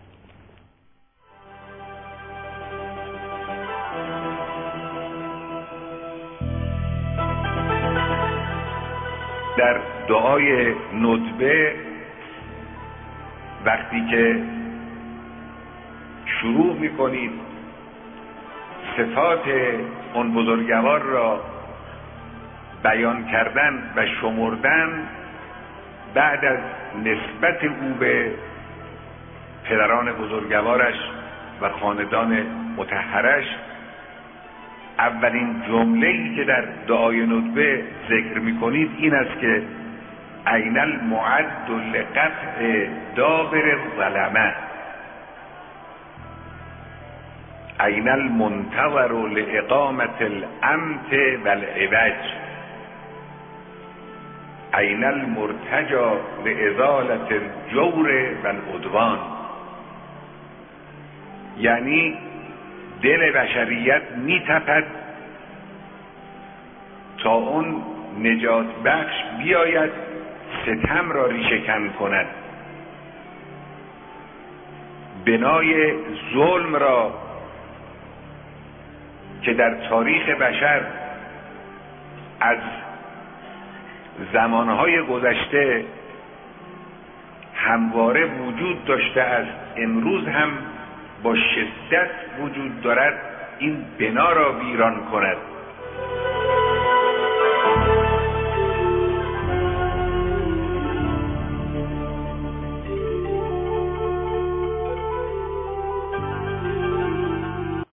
در دعای ندبه وقتی که شروع میکنید صفات اون بزرگوار را بیان کردن و شمردن، بعد از نسبت او به پدران بزرگوارش و خاندان مطهرش، اولین جمله‌ای که در دعای ندبه ذکر میکنید این است که این المعد لقطع دابر الظلمه، این المنتظر لاقامت الامت والعوج، این المرتجى لازالة الجور والعدوان. یعنی دل بشریت میتپد تا اون نجات بخش بیاید ستم را ریشه‌کن کند، بنای ظلم را که در تاریخ بشر از زمانهای گذشته همواره وجود داشته است، امروز هم با شدت وجود دارد، این بنا را ویران کند